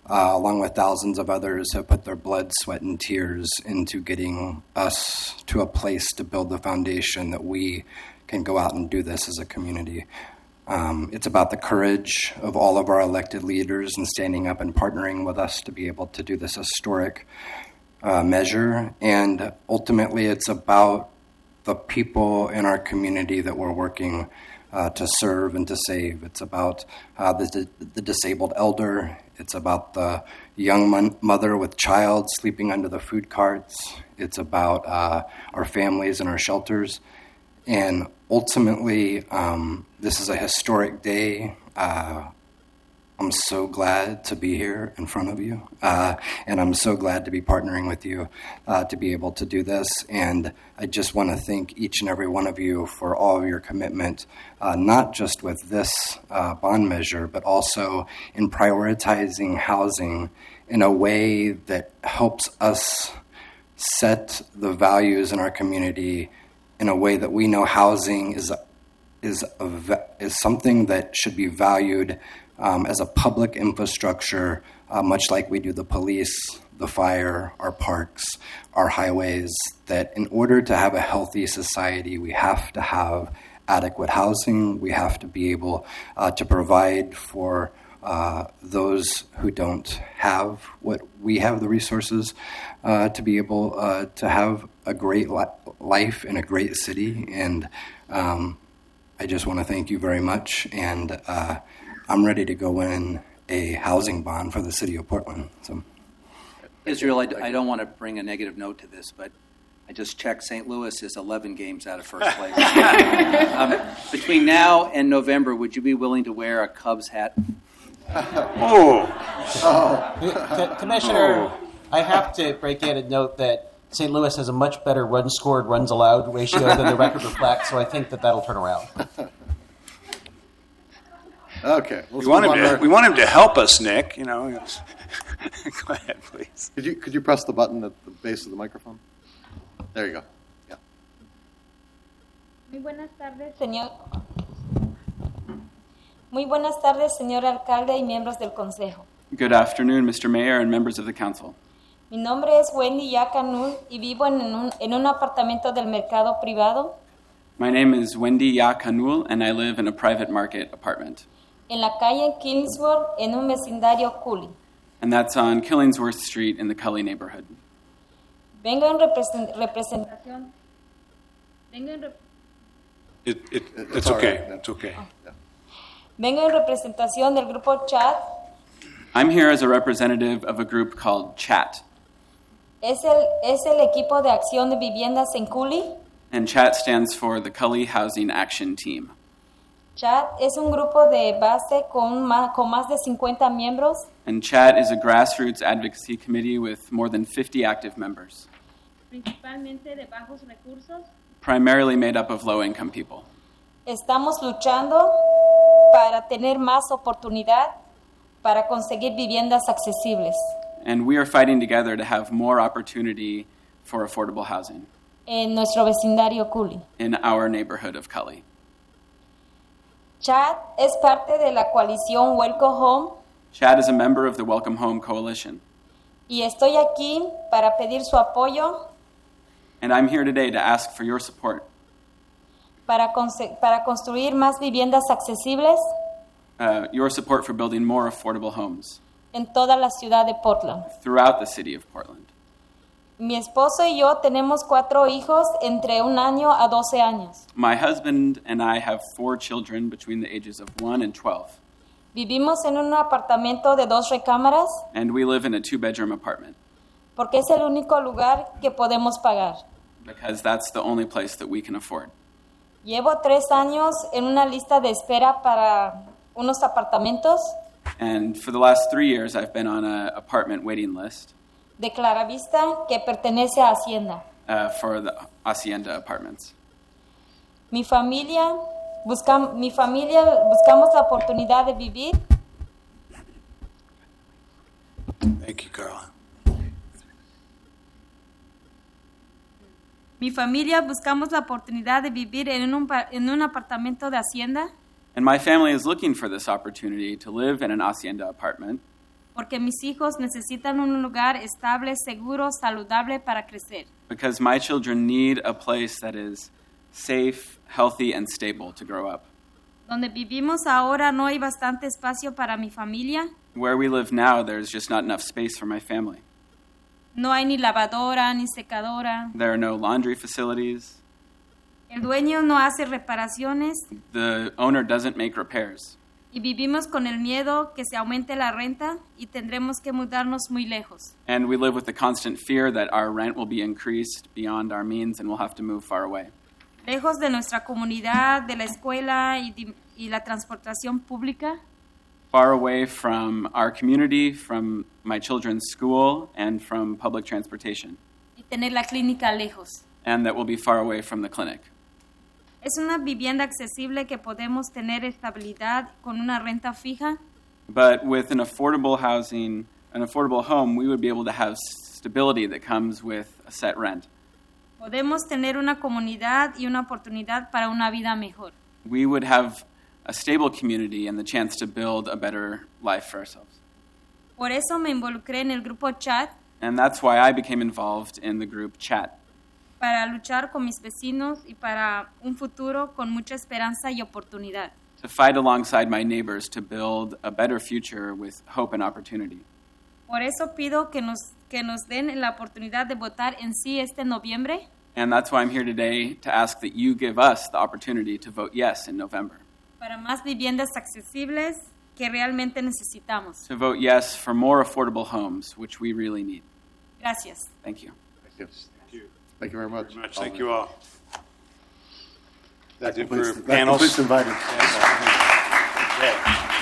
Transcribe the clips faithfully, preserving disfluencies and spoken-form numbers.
uh, along with thousands of others, have put their blood, sweat, and tears into getting us to a place to build the foundation that we can go out and do this as a community. Um, it's about the courage of all of our elected leaders and standing up and partnering with us to be able to do this historic uh, measure. And ultimately, it's about the people in our community that we're working uh, to serve and to save. It's about uh, the, the disabled elder. It's about the young mon- mother with child sleeping under the food carts. It's about uh, our families and our shelters. And ultimately, um, this is a historic day. Uh, I'm so glad to be here in front of you. Uh, and I'm so glad to be partnering with you uh, to be able to do this. And I just want to thank each and every one of you for all of your commitment, uh, not just with this uh, bond measure, but also in prioritizing housing in a way that helps us set the values in our community in a way that we know housing is a, is a, is something that should be valued um, as a public infrastructure, uh, much like we do the police, the fire, our parks, our highways, that in order to have a healthy society, we have to have adequate housing. We have to be able uh, to provide for uh, those who don't have what we have the resources uh, to be able uh, to have a great li- life in a great city. And um, I just want to thank you very much. And uh, I'm ready to go win a housing bond for the city of Portland. So, Israel, I, d- I don't want to bring a negative note to this, but I just checked. Saint Louis is eleven games out of first place. um, between now and November, would you be willing to wear a Cubs hat? Oh. oh. Commissioner, oh. I have to break in and note that Saint Louis has a much better runs scored, runs allowed ratio than the record reflects, so I think that that'll turn around. Okay. We want, him to, we want him to help us, Nick. You know. Go ahead, please. Could you could you press the button at the base of the microphone? There you go. Yeah. Muy buenas tardes, señor. Muy buenas tardes, señor alcalde y miembros del consejo. Good afternoon, Mister Mayor and members of the council. Mi nombre es Wendy Yacanul y vivo en un, en un apartamento del mercado privado. My name is Wendy Yacanul and I live in a private market apartment. En la calle Killingsworth, en un vecindario Cooley. And that's on Killingsworth Street in the Cully neighborhood. Vengo en represent- representación. Vengo en rep- it, it, it's, it's okay. Right. It's okay. Oh. Vengo en representación del grupo Chat. I'm here as a representative of a group called Chat. Es el, es el equipo de acción de viviendas en Cooley. And Chat stands for the Cully Housing Action Team. Chat es un grupo de base con más, con más de cincuenta miembros. And Chat is a grassroots advocacy committee with more than fifty active members. Principalmente de bajos recursos. Primarily made up of low-income people. Estamos luchando para tener más oportunidad para conseguir viviendas accesibles. And we are fighting together to have more opportunity for affordable housing. En nuestro vecindario Cooley. In our neighborhood of Cully. Chat es parte de la coalición Welcome Home. Chat is a member of the Welcome Home Coalition. Y estoy aquí para pedir su apoyo. And I'm here today to ask for your support. Para, conse- para construir más viviendas accesibles. Uh, your support for building more affordable homes. En toda la ciudad de Portland. Throughout the city of Portland. Mi esposo y yo tenemos cuatro hijos entre un año a doce años. My husband and I have four children between the ages of one and twelve. Vivimos en un apartamento de dos recámaras. And we live in a two-bedroom apartment. Porque es el único lugar que podemos pagar. Because that's the only place that we can afford. Llevo tres años en una lista de espera para unos apartamentos. And for the last three years, I've been on an apartment waiting list. De Claravista, que pertenece a Hacienda. Uh, for the Hacienda apartments. Mi familia, busca, mi familia buscamos la oportunidad de vivir. Thank you, Carla. Mi familia buscamos la oportunidad de vivir en un, en un apartamento de Hacienda. And my family is looking for this opportunity to live in an Hacienda apartment. porque mis hijos necesitan un lugar estable, seguro, saludable para crecer. Because my children need a place that is safe, healthy, and stable to grow up. Donde vivimos ahora no hay bastante espacio para mi familia. Where we live now, there's just not enough space for my family. No hay ni lavadora ni secadora. There are no laundry facilities. El dueño no hace reparaciones. The owner doesn't make repairs. Y vivimos con el miedo que se aumente la renta y tendremos que mudarnos muy lejos. And we live with the constant fear that our rent will be increased beyond our means and we'll have to move far away. Lejos de nuestra comunidad, de la escuela y, de, y la transportación pública. Far away from our community, from my children's school, and from public transportation. Y tener la clínica lejos. And that we'll be far away from the clinic. Es una vivienda accesible que podemos tener estabilidad con una renta fija. But with an affordable housing, an affordable home, we would be able to have stability that comes with a set rent. Podemos tener una comunidad y una oportunidad para una vida mejor. We would have a stable community and the chance to build a better life for ourselves. Por eso me involucré en el grupo chat. And that's why I became involved in the group chat. Para luchar con mis vecinos y para un futuro con mucha esperanza y oportunidad. To fight alongside my neighbors to build a better future with hope and opportunity. Por eso pido que nos, que nos den la oportunidad de votar en sí este noviembre. And that's why I'm here today to ask that you give us the opportunity to vote yes in November. Para más viviendas accesibles que realmente necesitamos. To vote yes for more affordable homes, which we really need. Gracias. Thank you. Thank you. Thank you very much. Very much. Thank you all. That That's it completes, for that panels. completes invited. Okay.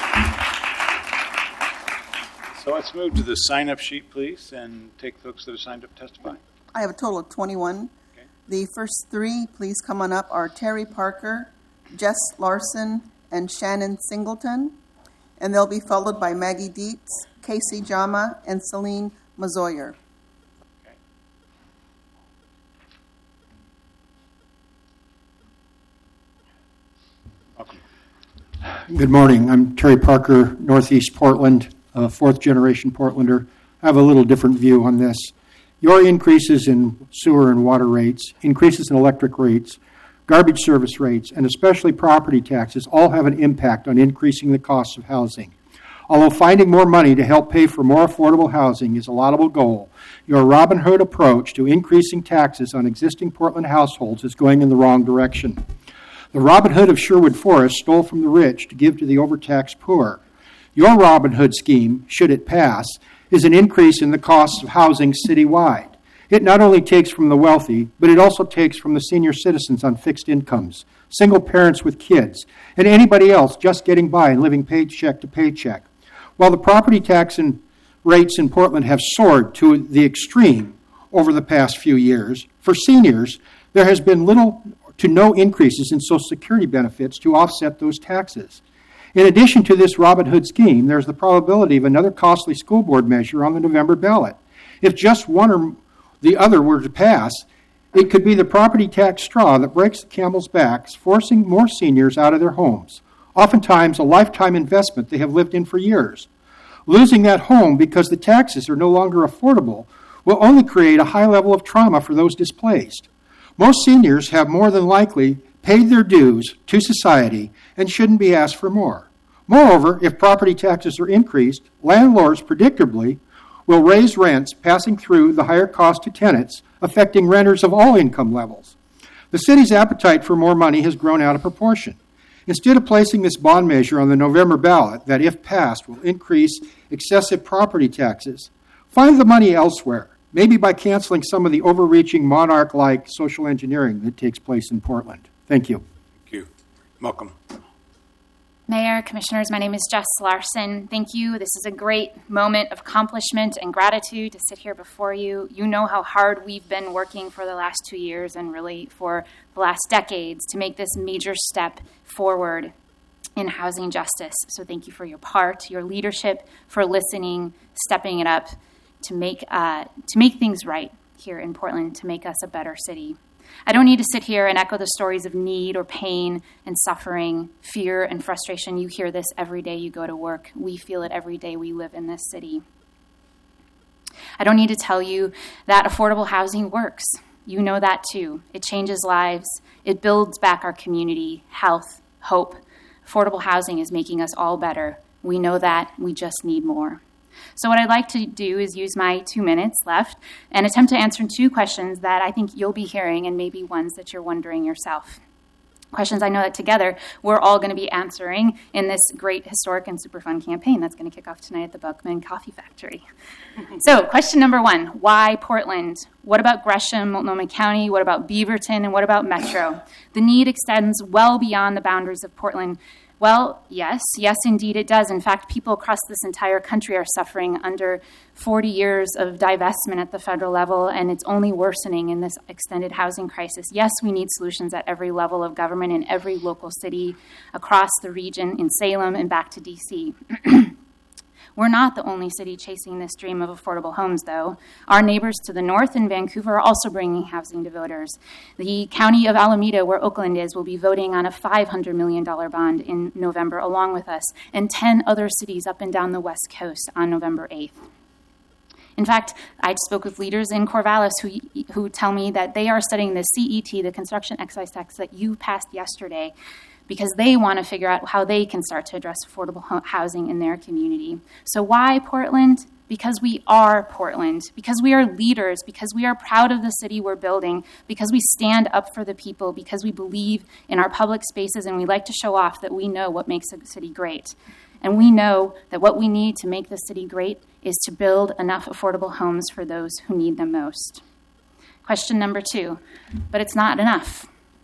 So let's move to the sign-up sheet, please, and take folks that have signed up to testify. I have a total of twenty-one. Okay. The first three, please come on up, are Terry Parker, Jess Larson, and Shannon Singleton. And they'll be followed by Maggie Dietz, Casey Jama, and Celine Mazoyer. Good morning. I'm Terry Parker, Northeast Portland, a fourth-generation Portlander. I have a little different view on this. Your increases in sewer and water rates, increases in electric rates, garbage service rates, and especially property taxes all have an impact on increasing the cost of housing. Although finding more money to help pay for more affordable housing is a laudable goal, your Robin Hood approach to increasing taxes on existing Portland households is going in the wrong direction. The Robin Hood of Sherwood Forest stole from the rich to give to the overtaxed poor. Your Robin Hood scheme, should it pass, is an increase in the cost of housing citywide. It not only takes from the wealthy, but it also takes from the senior citizens on fixed incomes, single parents with kids, and anybody else just getting by and living paycheck to paycheck. While the property tax and rates in Portland have soared to the extreme over the past few years, for seniors, there has been little to no increases in Social Security benefits to offset those taxes. In addition to this Robin Hood scheme, there's the probability of another costly school board measure on the November ballot. If just one or the other were to pass, it could be the property tax straw that breaks the camel's backs, forcing more seniors out of their homes, oftentimes a lifetime investment they have lived in for years. Losing that home because the taxes are no longer affordable will only create a high level of trauma for those displaced. Most seniors have more than likely paid their dues to society and shouldn't be asked for more. Moreover, if property taxes are increased, landlords predictably will raise rents, passing through the higher cost to tenants, affecting renters of all income levels. The city's appetite for more money has grown out of proportion. Instead of placing this bond measure on the November ballot that, if passed, will increase excessive property taxes, find the money elsewhere. Maybe by canceling some of the overreaching monarch-like social engineering that takes place in Portland. Thank you. Thank you. Welcome. Mayor, Commissioners, my name is Jess Larson. Thank you. This is a great moment of accomplishment and gratitude to sit here before you. You know how hard we've been working for the last two years and really for the last decades to make this major step forward in housing justice. So thank you for your part, your leadership, for listening, stepping it up to make uh, to make things right here in Portland, to make us a better city. I don't need to sit here and echo the stories of need or pain and suffering, fear and frustration. You hear this every day you go to work. We feel it every day we live in this city. I don't need to tell you that affordable housing works. You know that too. It changes lives. It builds back our community, health, hope. Affordable housing is making us all better. We know that. We just need more. So what I'd like to do is use my two minutes left and attempt to answer two questions that I think you'll be hearing and maybe ones that you're wondering yourself. Questions I know that together we're all going to be answering in this great, historic, and super fun campaign that's going to kick off tonight at the Buckman Coffee Factory. So question number one, why Portland? What about Gresham, Multnomah County? What about Beaverton? And what about Metro? The need extends well beyond the boundaries of Portland. Well, yes, yes, indeed it does. In fact, people across this entire country are suffering under forty years of divestment at the federal level, and it's only worsening in this extended housing crisis. Yes, we need solutions at every level of government in every local city across the region, in Salem and back to D C We're not the only city chasing this dream of affordable homes, though. Our neighbors to the north in Vancouver are also bringing housing to voters. The county of Alameda, where Oakland is, will be voting on a five hundred million dollars bond in November along with us, and ten other cities up and down the West Coast on November eighth. In fact, I spoke with leaders in Corvallis who, who tell me that they are studying the C E T, the construction excise tax that you passed yesterday, because they want to figure out how they can start to address affordable housing in their community. So why Portland? Because we are Portland, because we are leaders, because we are proud of the city we're building, because we stand up for the people, because we believe in our public spaces and we like to show off that we know what makes a city great. And we know that what we need to make the city great is to build enough affordable homes for those who need them most. Question number two, but it's not enough.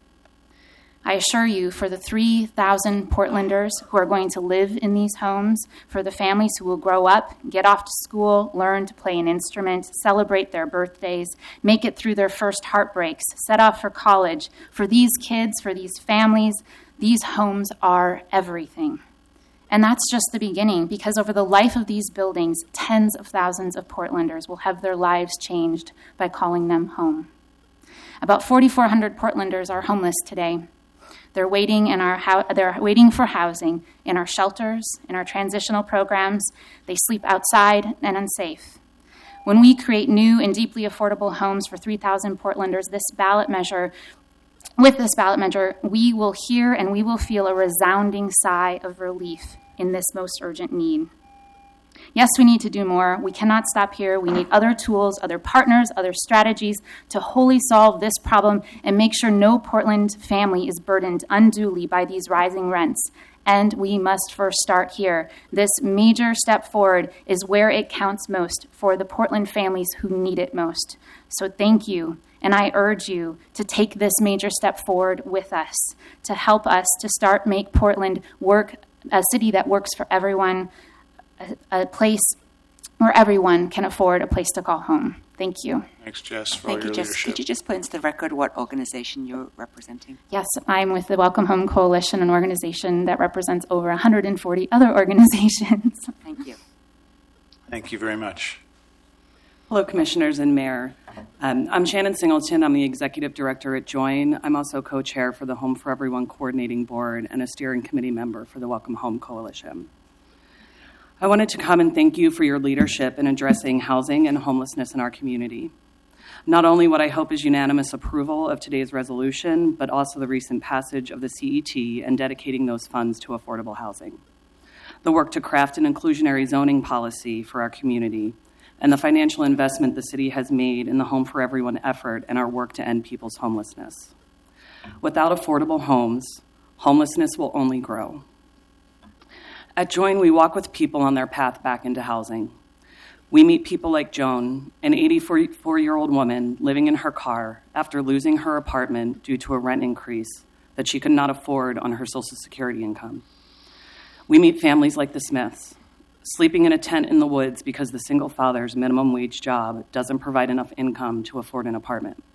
I assure you, for the three thousand Portlanders who are going to live in these homes, for the families who will grow up, get off to school, learn to play an instrument, celebrate their birthdays, make it through their first heartbreaks, set off for college, for these kids, for these families, these homes are everything. And that's just the beginning, because over the life of these buildings, tens of thousands of Portlanders will have their lives changed by calling them home. About forty-four hundred Portlanders are homeless today. They're waiting in our ho- they're waiting for housing in our shelters, in our transitional programs. They sleep outside and unsafe. When we create new and deeply affordable homes for three thousand Portlanders, this ballot measure, with this ballot measure, we will hear and we will feel a resounding sigh of relief in this most urgent need. Yes, we need to do more. We cannot stop here. We need other tools, other partners, other strategies to wholly solve this problem and make sure no Portland family is burdened unduly by these rising rents. And we must first start here. This major step forward is where it counts most for the Portland families who need it most. So thank you. And I urge you to take this major step forward with us, to help us to start make Portland work, a city that works for everyone, a, a place where everyone can afford a place to call home. Thank you. Thanks, Jess, for Thank all you, your Jess. leadership. Could you just put into the record what organization you're representing? Yes, I'm with the Welcome Home Coalition, an organization that represents over one hundred forty other organizations. Thank you. Thank you very much. Hello, Commissioners and Mayor. Um, I'm Shannon Singleton. I'm the Executive Director at Join. I'm also co-chair for the Home for Everyone Coordinating Board and a steering committee member for the Welcome Home Coalition. I wanted to come and thank you for your leadership in addressing housing and homelessness in our community. Not only what I hope is unanimous approval of today's resolution, but also the recent passage of the C E T and dedicating those funds to affordable housing. The work to craft an inclusionary zoning policy for our community, and the financial investment the city has made in the Home for Everyone effort and our work to end people's homelessness. Without affordable homes, homelessness will only grow. At Join, we walk with people on their path back into housing. We meet people like Joan, an eighty-four-year-old woman living in her car after losing her apartment due to a rent increase that she could not afford on her Social Security income. We meet families like the Smiths, sleeping in a tent in the woods because the single father's minimum wage job doesn't provide enough income to afford an apartment.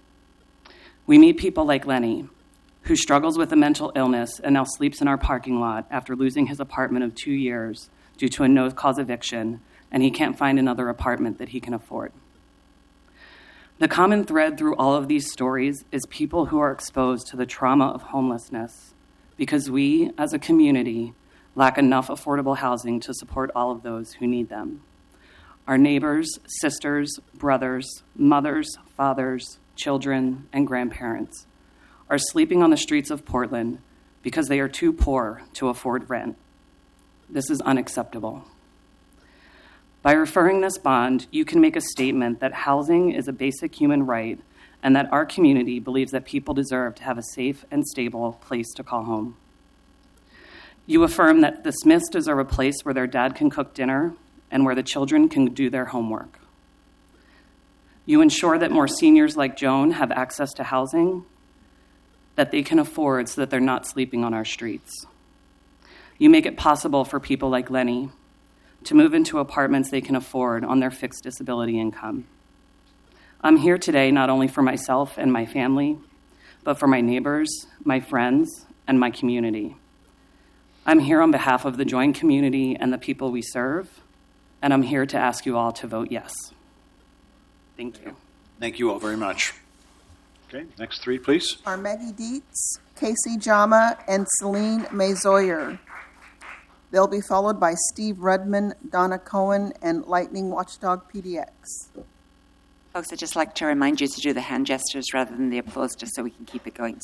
We meet people like Lenny, who struggles with a mental illness and now sleeps in our parking lot after losing his apartment of two years due to a no-cause eviction, and he can't find another apartment that he can afford. The common thread through all of these stories is people who are exposed to the trauma of homelessness because we, as a community, lack enough affordable housing to support all of those who need them. Our neighbors, sisters, brothers, mothers, fathers, children, and grandparents are sleeping on the streets of Portland because they are too poor to afford rent. This is unacceptable. By referring this bond, you can make a statement that housing is a basic human right and that our community believes that people deserve to have a safe and stable place to call home. You affirm that the Smiths deserve a place where their dad can cook dinner and where the children can do their homework. You ensure that more seniors like Joan have access to housing that they can afford so that they're not sleeping on our streets. You make it possible for people like Lenny to move into apartments they can afford on their fixed disability income. I'm here today not only for myself and my family, but for my neighbors, my friends, and my community. I'm here on behalf of the Join community and the people we serve, and I'm here to ask you all to vote yes. Thank you. Thank you all very much. Okay, next three, please. Are Maggie Dietz, Casey Jama, and Celine Mazoyer. They'll be followed by Steve Rudman, Donna Cohen, and Lightning Watchdog P D X. Folks, I'd just like to remind you to do the hand gestures rather than the applause, just so we can keep it going.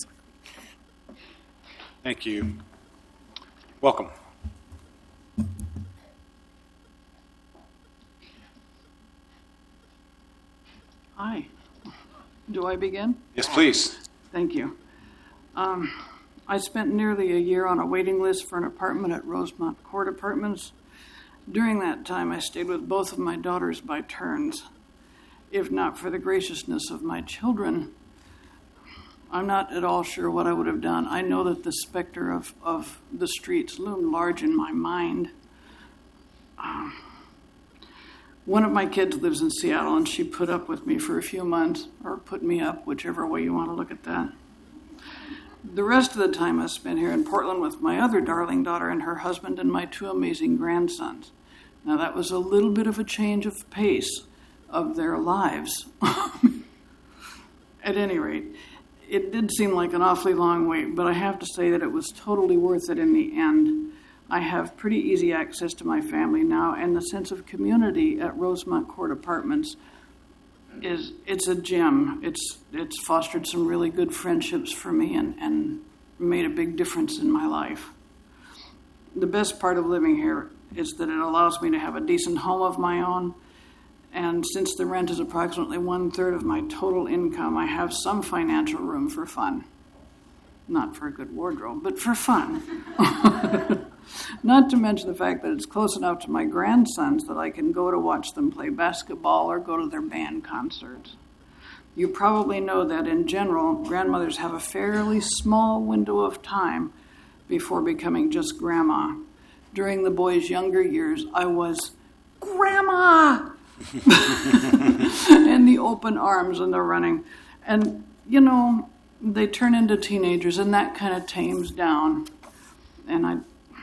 Thank you. Welcome. Hi. Do I begin? Yes, please. Thank you. Um, I spent nearly a year on a waiting list for an apartment at Rosemont Court Apartments. During that time, I stayed with both of my daughters by turns. If not for the graciousness of my children, I'm not at all sure what I would have done. I know that the specter of, of the streets loomed large in my mind. Um, One of my kids lives in Seattle, and she put up with me for a few months, or put me up, whichever way you want to look at that. The rest of the time I spent here in Portland with my other darling daughter and her husband and my two amazing grandsons. Now, that was a little bit of a change of pace of their lives. At any rate, it did seem like an awfully long wait, but I have to say that it was totally worth it in the end. I have pretty easy access to my family now, and the sense of community at Rosemont Court Apartments is it's a gem. It's it's fostered some really good friendships for me and, and made a big difference in my life. The best part of living here is that it allows me to have a decent home of my own, and since the rent is approximately one-third of my total income, I have some financial room for fun. Not for a good wardrobe, but for fun. Not to mention the fact that it's close enough to my grandsons that I can go to watch them play basketball or go to their band concerts. You probably know that in general, grandmothers have a fairly small window of time before becoming just grandma. During the boys' younger years, I was grandma! And the open arms and the running. And, you know, they turn into teenagers, and that kind of tames down. And I,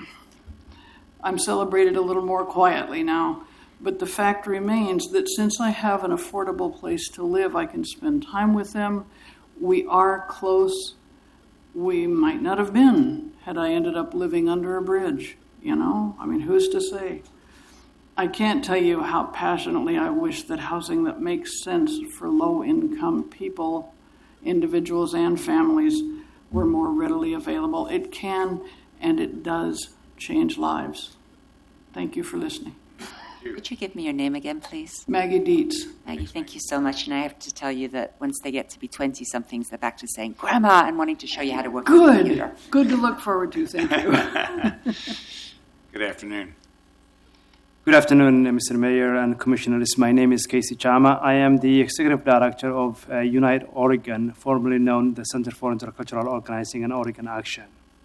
I'm celebrated a little more quietly now. But the fact remains that since I have an affordable place to live, I can spend time with them. We are close. We might not have been had I ended up living under a bridge, you know? I mean, who's to say? I can't tell you how passionately I wish that housing that makes sense for low-income people, individuals and families, were more readily available. It can and it does change lives. Thank you for listening. Could you give me your name again, please? Maggie Dietz. Maggie, thank you so much. And I have to tell you that once they get to be twenty-somethings, they're back to saying, Grandma, and wanting to show you how to work on the computer. Good. Good to look forward to. Thank you. Good afternoon. Good afternoon, Mister Mayor and Commissioners. My name is Casey Chama. I am the Executive Director of uh, Unite Oregon, formerly known the Center for Intercultural Organizing and Oregon Action.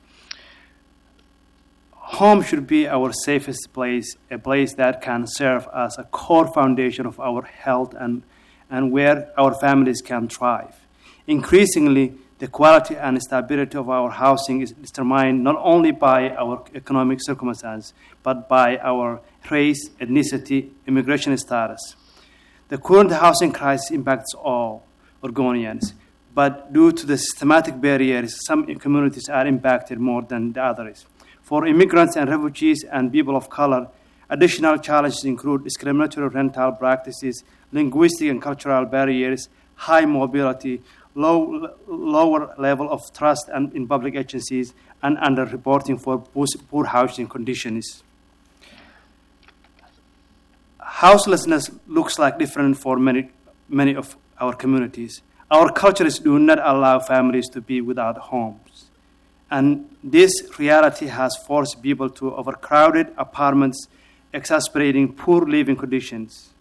Home should be our safest place, a place that can serve as a core foundation of our health and, and where our families can thrive. Increasingly, the quality and stability of our housing is determined not only by our economic circumstances, but by our race, ethnicity, immigration status. The current housing crisis impacts all Oregonians, but due to the systematic barriers, some communities are impacted more than the others. For immigrants and refugees and people of color, additional challenges include discriminatory rental practices, linguistic and cultural barriers, high mobility, low, lower level of trust and in public agencies, and underreporting for poor housing conditions. Houselessness looks like different for many, many of our communities. Our cultures do not allow families to be without homes. And this reality has forced people to overcrowded apartments, exacerbating poor living conditions.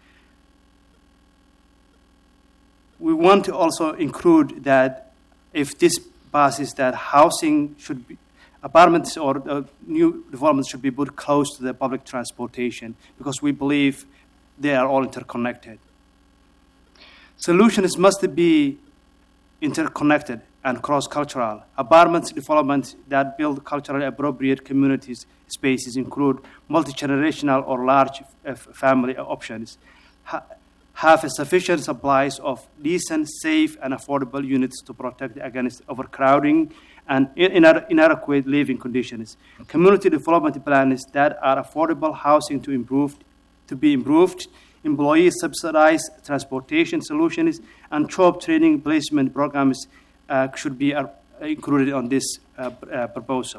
We want to also include that if this passes, that housing should be, apartments or uh, new developments should be put close to the public transportation because we believe they are all interconnected. Solutions must be interconnected and cross-cultural. Apartments developments that build culturally appropriate communities spaces include multi-generational or large f- family options, ha- have a sufficient supplies of decent, safe, and affordable units to protect against overcrowding and ina- inadequate living conditions. Community development plans that are affordable housing to improve, to be improved, employee subsidized transportation solutions, and job training placement programs uh, should be uh, included on this uh, uh, proposal.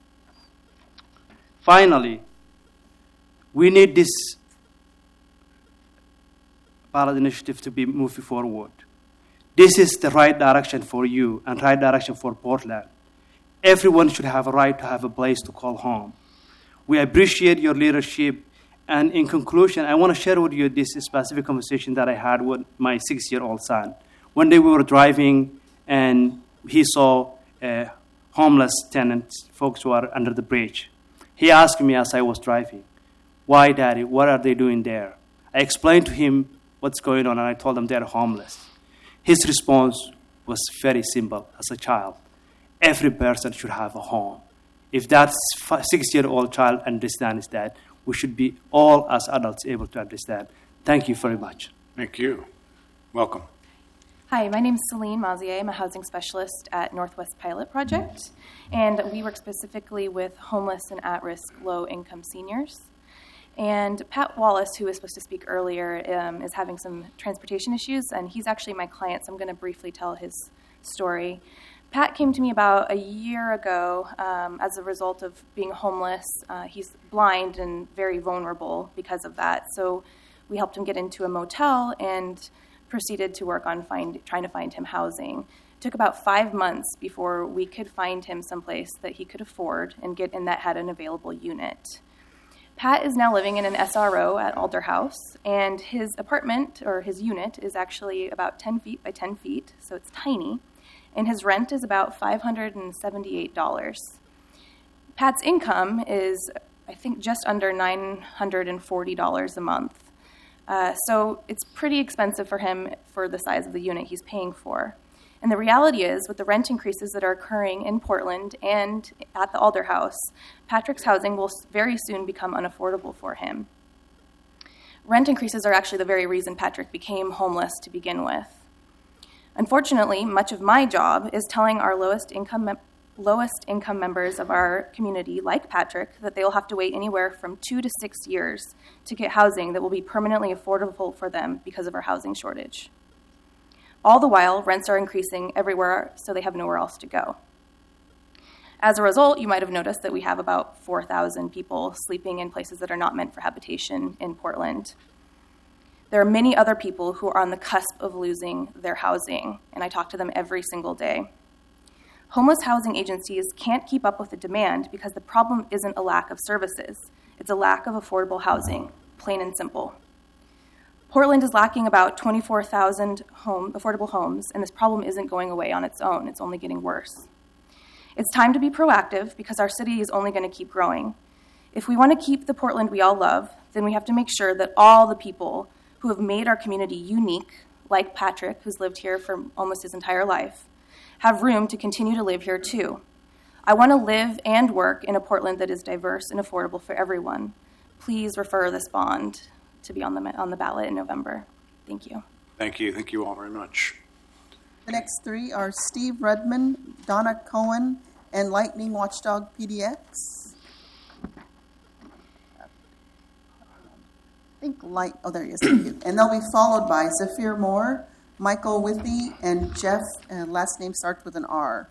Finally, we need this ballot initiative to be moving forward. This is the right direction for you and right direction for Portland. Everyone should have a right to have a place to call home. We appreciate your leadership. And in conclusion, I want to share with you this specific conversation that I had with my six-year-old son. One day we were driving, and he saw uh, homeless tenants, folks who are under the bridge. He asked me as I was driving, "Why, Daddy? What are they doing there?" I explained to him what's going on, and I told him they're homeless. His response was very simple as a child. Every person should have a home. If that six-year-old child understands that, we should be all as adults able to understand. Thank you very much. Thank you. Welcome. Hi, my name is Celine Mazier. I'm a housing specialist at Northwest Pilot Project, and we work specifically with homeless and at-risk low-income seniors. And Pat Wallace, who was supposed to speak earlier, um, is having some transportation issues, and he's actually my client, so I'm going to briefly tell his story. Pat came to me about a year ago um, as a result of being homeless. Uh, he's blind and very vulnerable because of that. So we helped him get into a motel and proceeded to work on find, trying to find him housing. It took about five months before we could find him someplace that he could afford and get in that had an available unit. Pat is now living in an S R O at Alder House, and his apartment, or his unit, is actually about ten feet by ten feet, so it's tiny. And his rent is about five hundred seventy-eight dollars. Pat's income is, I think, just under nine hundred forty dollars a month. Uh, so it's pretty expensive for him for the size of the unit he's paying for. And the reality is, with the rent increases that are occurring in Portland and at the Alder House, Patrick's housing will very soon become unaffordable for him. Rent increases are actually the very reason Patrick became homeless to begin with. Unfortunately, much of my job is telling our lowest income mem- lowest income members of our community, like Patrick, that they will have to wait anywhere from two to six years to get housing that will be permanently affordable for them because of our housing shortage. All the while, rents are increasing everywhere, so they have nowhere else to go. As a result, you might have noticed that we have about four thousand people sleeping in places that are not meant for habitation in Portland. There are many other people who are on the cusp of losing their housing, and I talk to them every single day. Homeless housing agencies can't keep up with the demand because the problem isn't a lack of services. It's a lack of affordable housing, plain and simple. Portland is lacking about twenty-four thousand home, affordable homes, and this problem isn't going away on its own. It's only getting worse. It's time to be proactive because our city is only going to keep growing. If we want to keep the Portland we all love, then we have to make sure that all the people who have made our community unique, like Patrick, who's lived here for almost his entire life, have room to continue to live here too. I want to live and work in a Portland that is diverse and affordable for everyone. Please refer this bond to be on the on the ballot in November. Thank you. Thank you. Thank you all very much. The next three are Steve Redmond, Donna Cohen, and Lightning Watchdog P D X. I think light, oh, there he is. Thank you. And they'll be followed by Zafir Moore, Michael Withy, and Jeff, and last name starts with an R.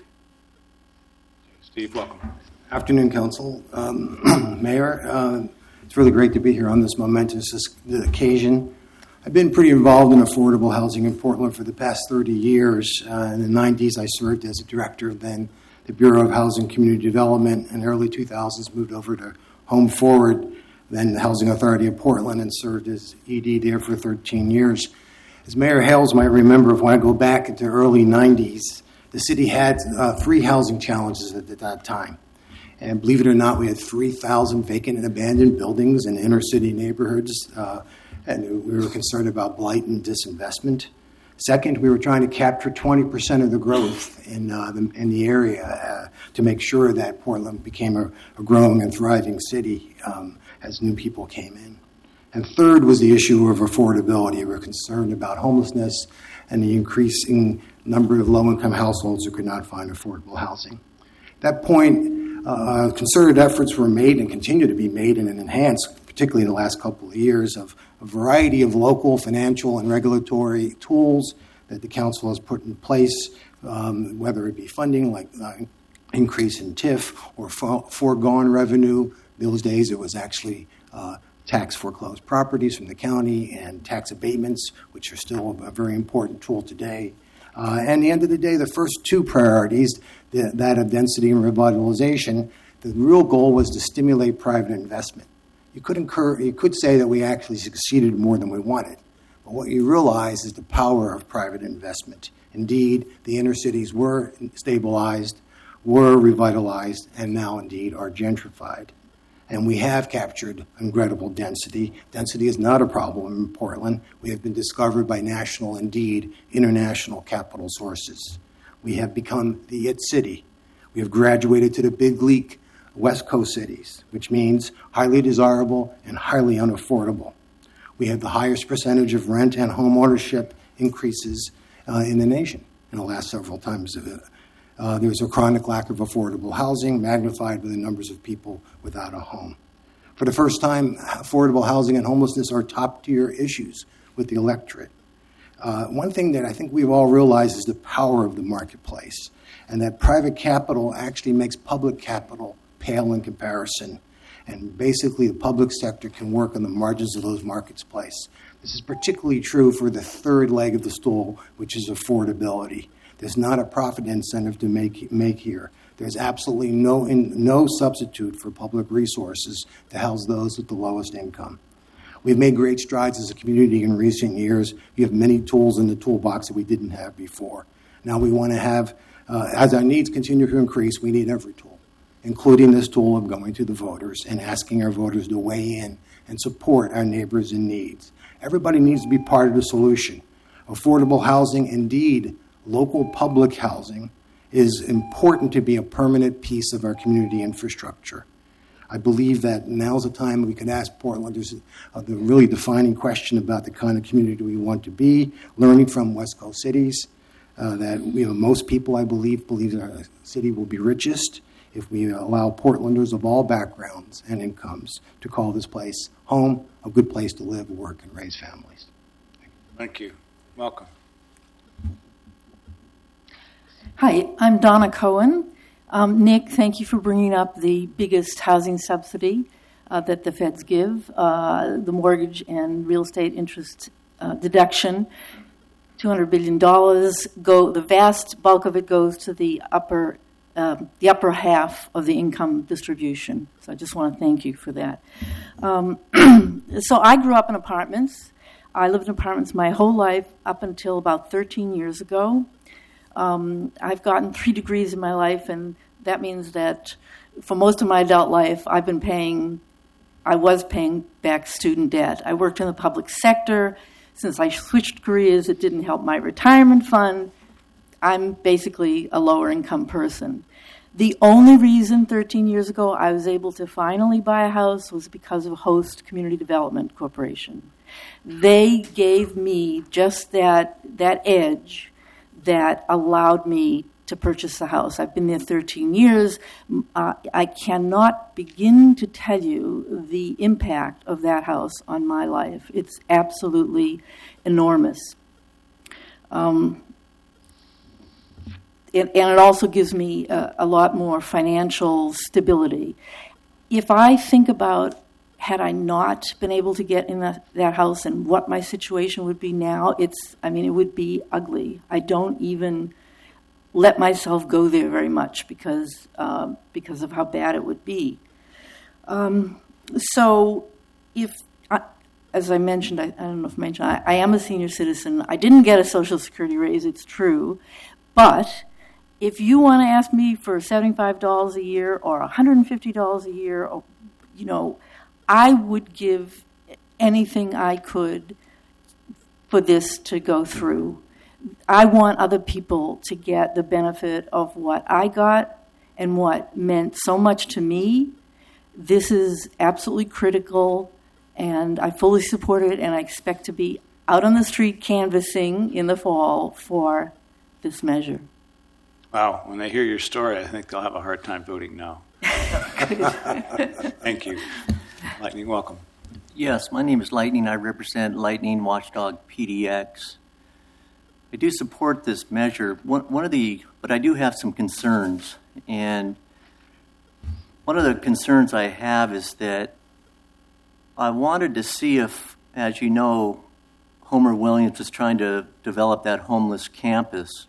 Steve, welcome. Afternoon, Council. Um, Mayor, uh, it's really great to be here on this momentous occasion. I've been pretty involved in affordable housing in Portland for the past thirty years. Uh, in the nineties, I served as a director of then the Bureau of Housing Community Development. In the early two thousands, moved over to Home Forward, then the Housing Authority of Portland, and served as E D there for thirteen years. As Mayor Hales might remember, if I go back into the early nineties, the city had uh, three housing challenges at, at that time. And believe it or not, we had three thousand vacant and abandoned buildings in inner city neighborhoods. Uh, And we were concerned about blight and disinvestment. Second, we were trying to capture twenty percent of the growth in, uh, the, in the area uh, to make sure that Portland became a, a growing and thriving city um, as new people came in. And third was the issue of affordability. We were concerned about homelessness and the increasing number of low-income households who could not find affordable housing. At that point, uh, concerted efforts were made and continue to be made and enhanced, particularly in the last couple of years, of a variety of local financial and regulatory tools that the council has put in place, um, whether it be funding like uh, increase in T I F or for, foregone revenue. Those days it was actually uh, tax foreclosed properties from the county and tax abatements, which are still a very important tool today. Uh, and at the end of the day, the first two priorities, the, that of density and revitalization, the real goal was to stimulate private investment. You could incur, you could say that we actually succeeded more than we wanted. But what you realize is the power of private investment. Indeed, the inner cities were stabilized, were revitalized, and now indeed are gentrified. And we have captured incredible density. Density is not a problem in Portland. We have been discovered by national, indeed, international capital sources. We have become the it city. We have graduated to the big league West Coast cities, which means highly desirable and highly unaffordable. We have the highest percentage of rent and home ownership increases uh, in the nation in the last several times. Uh, there's a chronic lack of affordable housing, magnified by the numbers of people without a home. For the first time, affordable housing and homelessness are top-tier issues with the electorate. Uh, one thing that I think we've all realized is the power of the marketplace, and that private capital actually makes public capital pale in comparison. And basically, the public sector can work on the margins of those marketplaces. This is particularly true for the third leg of the stool, which is affordability. There's not a profit incentive to make make here. There's absolutely no in, no substitute for public resources to house those with the lowest income. We've made great strides as a community in recent years. We have many tools in the toolbox that we didn't have before. Now we want to have, uh, as our needs continue to increase, we need every tool, including this tool of going to the voters and asking our voters to weigh in and support our neighbors in needs. Everybody needs to be part of the solution. Affordable housing, indeed, local public housing, is important to be a permanent piece of our community infrastructure. I believe that now's the time we can ask Portlanders uh, the really defining question about the kind of community we want to be, learning from West Coast cities, uh, that you know, most people, I believe, believe that our city will be richest if we allow Portlanders of all backgrounds and incomes to call this place home, a good place to live, work, and raise families. Thank you. Welcome. Hi, I'm Donna Cohen. Um, Nick, thank you for bringing up the biggest housing subsidy uh, that the feds give, uh, the mortgage and real estate interest uh, deduction. two hundred billion dollars. Go, the vast bulk of it goes to the upper Uh, the upper half of the income distribution. So I just want to thank you for that. Um, so I grew up in apartments. I lived in apartments my whole life up until about thirteen years ago. Um, I've gotten three degrees in my life, and that means that for most of my adult life, I've been paying, I was paying back student debt. I worked in the public sector. Since I switched careers, it didn't help my retirement fund. I'm basically a lower income person. The only reason thirteen years ago I was able to finally buy a house was because of Host Community Development Corporation. They gave me just that that edge that allowed me to purchase the house. I've been there thirteen years. Uh, I cannot begin to tell you the impact of that house on my life. It's absolutely enormous. Um, and, and it also gives me a, a lot more financial stability. If I think about had I not been able to get in that, that house and what my situation would be now, it's, I mean, it would be ugly. I don't even let myself go there very much because uh, because of how bad it would be. Um, so if, I, as I mentioned, I, I don't know if I mentioned, I, I am a senior citizen. I didn't get a Social Security raise, it's true, but if you want to ask me for seventy-five dollars a year or one hundred fifty dollars a year, or, you know, I would give anything I could for this to go through. I want other people to get the benefit of what I got and what meant so much to me. This is absolutely critical, and I fully support it, and I expect to be out on the street canvassing in the fall for this measure. Wow, when they hear your story, I think they'll have a hard time voting no. Thank you. Lightning, welcome. Yes, my name is Lightning. I represent Lightning Watchdog P D X. I do support this measure. One, one of the, but I do have some concerns. And one of the concerns I have is that I wanted to see if, as you know, Homer Williams is trying to develop that homeless campus.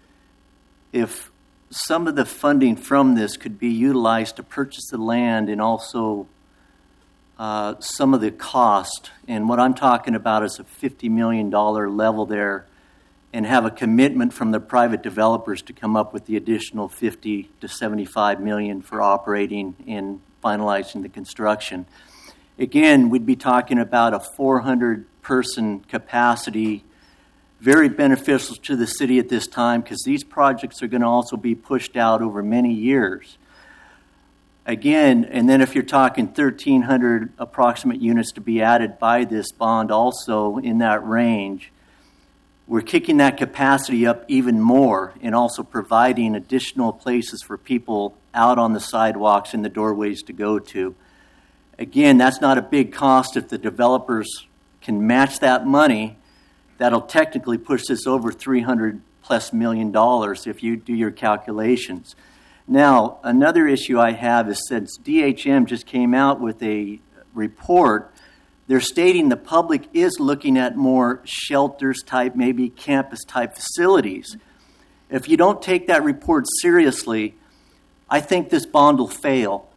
If some of the funding from this could be utilized to purchase the land and also uh, some of the cost, and what I'm talking about is a fifty million dollars level there, and have a commitment from the private developers to come up with the additional fifty to seventy-five million for operating and finalizing the construction. Again, we'd be talking about a four hundred person capacity, very beneficial to the city at this time because these projects are going to also be pushed out over many years. Again, and then if you're talking thirteen hundred approximate units to be added by this bond also in that range, we're kicking that capacity up even more and also providing additional places for people out on the sidewalks and the doorways to go to. Again, that's not a big cost if the developers can match that money. That'll technically push this over three hundred plus million dollars if you do your calculations. Now, another issue I have is since D H M just came out with a report, they're stating the public is looking at more shelters type, maybe campus type facilities. If you don't take that report seriously, I think this bond will fail.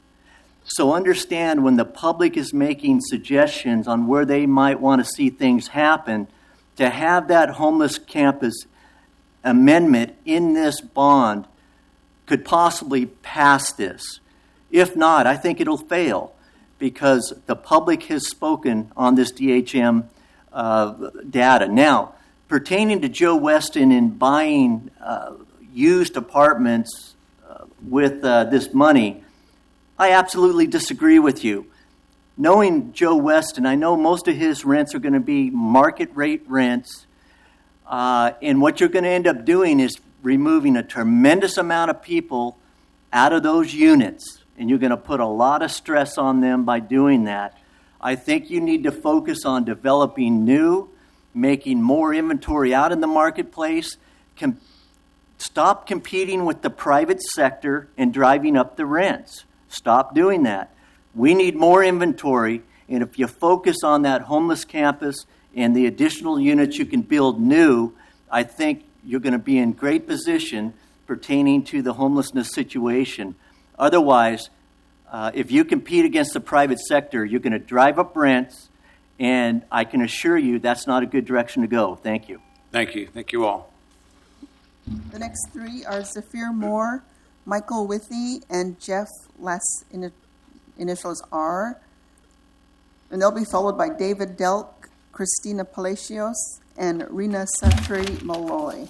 So understand when the public is making suggestions on where they might want to see things happen, to have that homeless campus amendment in this bond could possibly pass this. If not, I think it'll fail because the public has spoken on this D H M uh, data. Now, pertaining to Joe Weston and buying uh, used apartments uh, with uh, this money, I absolutely disagree with you. Knowing Joe Weston, I know most of his rents are going to be market rate rents, uh, and what you're going to end up doing is removing a tremendous amount of people out of those units, and you're going to put a lot of stress on them by doing that. I think you need to focus on developing new, making more inventory out in the marketplace, com- stop competing with the private sector and driving up the rents. Stop doing that. We need more inventory, and if you focus on that homeless campus and the additional units you can build new, I think you're going to be in great position pertaining to the homelessness situation. Otherwise, uh, if you compete against the private sector, you're going to drive up rents, and I can assure you that's not a good direction to go. Thank you. Thank you. Thank you all. The next three are Zafir Moore, Michael Withy, and Jeff Less, in initials R. And they'll be followed by David Delk, Christina Palacios, and Rena Satri Malloy.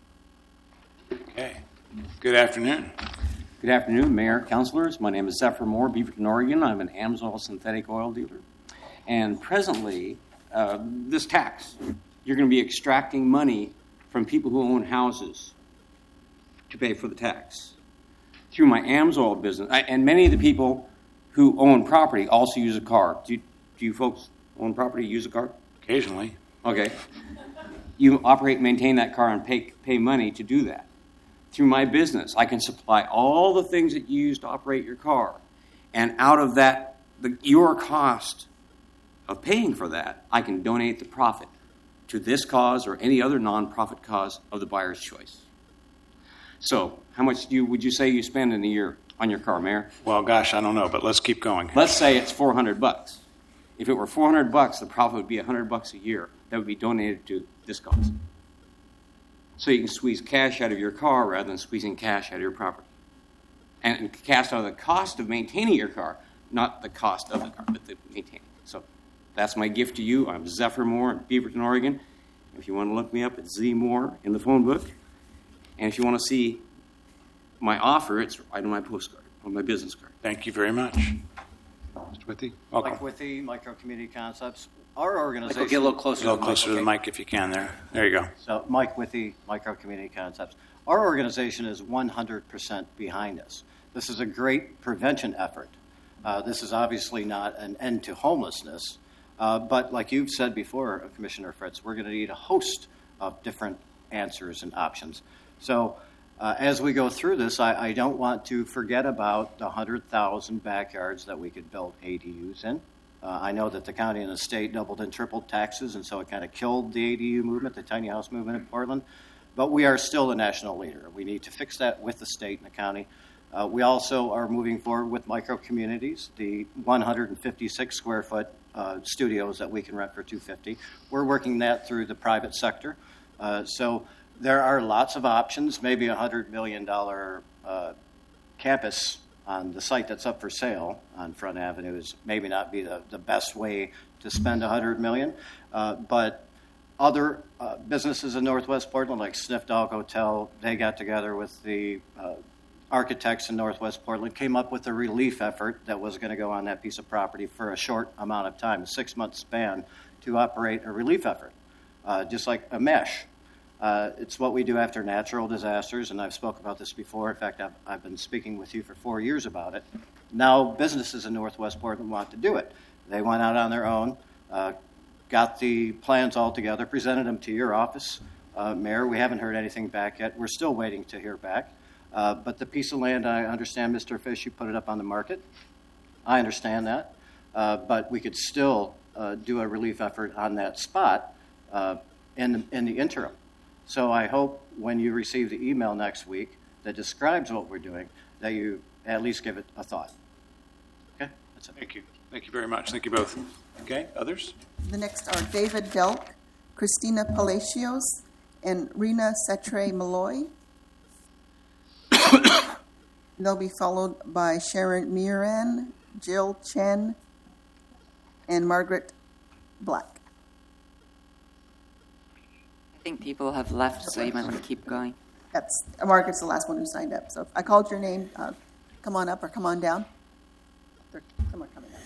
Okay. Good afternoon. Good afternoon, Mayor, Councilors. My name is Zephyr Moore, Beaverton, Oregon. I'm an Amsoil synthetic oil dealer. And presently, uh, this tax. You're going to be extracting money from people who own houses to pay for the tax. Through my AMSOIL business, I, and many of the people who own property also use a car. Do you, do you folks own property, use a car? Occasionally. Okay. You operate and maintain that car and pay, pay money to do that. Through my business, I can supply all the things that you use to operate your car. And out of that, the, your cost of paying for that, I can donate the profit to this cause or any other nonprofit cause of the buyer's choice. So, how much do you, would you say you spend in a year on your car, Mayor? Well, gosh, I don't know, but let's keep going. Let's say it's four hundred bucks. If it were four hundred bucks, the profit would be one hundred bucks a year. That would be donated to this cause. So you can squeeze cash out of your car rather than squeezing cash out of your property. And cast out of the cost of maintaining your car, not the cost of the car, but the maintaining. So that's my gift to you. I'm Zephyr Moore in Beaverton, Oregon. If you want to look me up, it's Z Moore in the phone book. And if you want to see my offer, it's right on my postcard, on my business card. Thank you very much. Mister Withy, welcome. Mike Withy, Micro Community Concepts. Our organization... Michael, get a little closer. A little closer to the mic if you can there. There you go. So, Mike Withy, Micro Community Concepts. Our organization is one hundred percent behind us. This is a great prevention effort. Uh, this is obviously not an end to homelessness, uh, but like you've said before, Commissioner Fritz, we're going to need a host of different answers and options. So uh, as we go through this, I, I don't want to forget about the one hundred thousand backyards that we could build A D Us in. Uh, I know that the county and the state doubled and tripled taxes, and so it kind of killed the A D U movement, the tiny house movement in Portland. But we are still the national leader. We need to fix that with the state and the county. Uh, we also are moving forward with micro communities, the one hundred fifty-six square foot uh, studios that we can rent for two hundred fifty dollars. We're working that through the private sector. Uh, so there are lots of options, maybe a one hundred million dollars uh, campus on the site that's up for sale on Front Avenue is maybe not be the, the best way to spend one hundred million dollars. Uh, but other uh, businesses in Northwest Portland, like Sniff Dog Hotel, they got together with the uh, architects in Northwest Portland, came up with a relief effort that was going to go on that piece of property for a short amount of time, a six-month span, to operate a relief effort, uh, just like a mesh. Uh, it's what we do after natural disasters, and I've spoke about this before. In fact, I've, I've been speaking with you for four years about it. Now businesses in Northwest Portland want to do it. They went out on their own, uh, got the plans all together, presented them to your office. Uh, Mayor, we haven't heard anything back yet. We're still waiting to hear back. Uh, but the piece of land, I understand, Mister Fish, you put it up on the market. I understand that. Uh, but we could still uh, do a relief effort on that spot uh, in, the, in the interim. So I hope when you receive the email next week that describes what we're doing, that you at least give it a thought. Okay? That's it. Thank you. Thank you very much. Thank you both. Okay, others? The next are David Delk, Christina Palacios, and Rena Setre Malloy. They'll be followed by Sharon Miran, Jill Chen, and Margaret Black. I think people have left, so you might want to keep going. That's Margaret's the last one who signed up. So if I called your name, uh, come on up or come on down. They're, some are coming up.